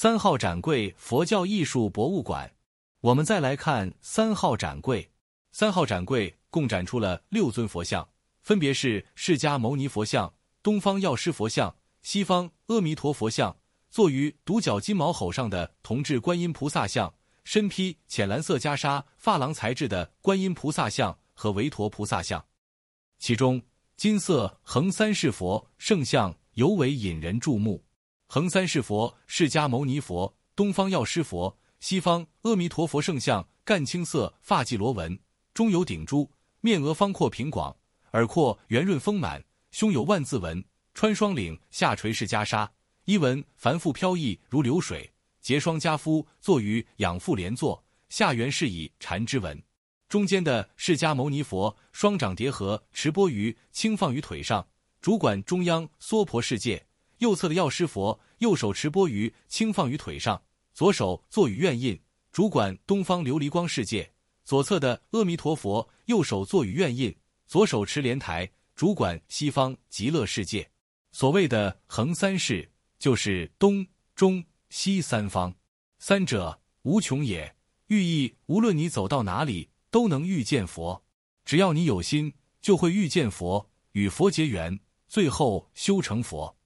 3号展柜佛教艺术博物馆。我们再来看3号展柜。3号展柜共展出了6尊佛像，分别是释迦牟尼佛像、东方药师佛像、西方阿弥陀佛像，坐于独角金毛吼上的铜制观音菩萨像，身披浅蓝色袈裟珐琅材质的观音菩萨像和韦陀菩萨像。其中金色横三世佛圣像尤为引人注目。横三世佛释迦牟尼佛、东方药师佛、西方阿弥陀佛圣像干青色发髻罗纹，中有顶珠，面额方阔平广，耳廓圆润丰满，胸有万字纹，穿双领下垂式袈裟，衣纹繁复飘逸如流水，结双家夫坐于仰覆莲座，下缘是以缠枝纹。中间的释迦牟尼佛双掌叠合，持钵盂轻放于腿上，主管中央娑婆世界。右侧的药师佛右手持钵盂轻放于腿上，左手坐与愿印，主管东方琉璃光世界。左侧的阿弥陀佛右手坐与愿印，左手持莲台，主管西方极乐世界。所谓的横三世，就是东中西三方，三者无穷也，寓意无论你走到哪里都能遇见佛，只要你有心就会遇见佛，与佛结缘，最后修成佛。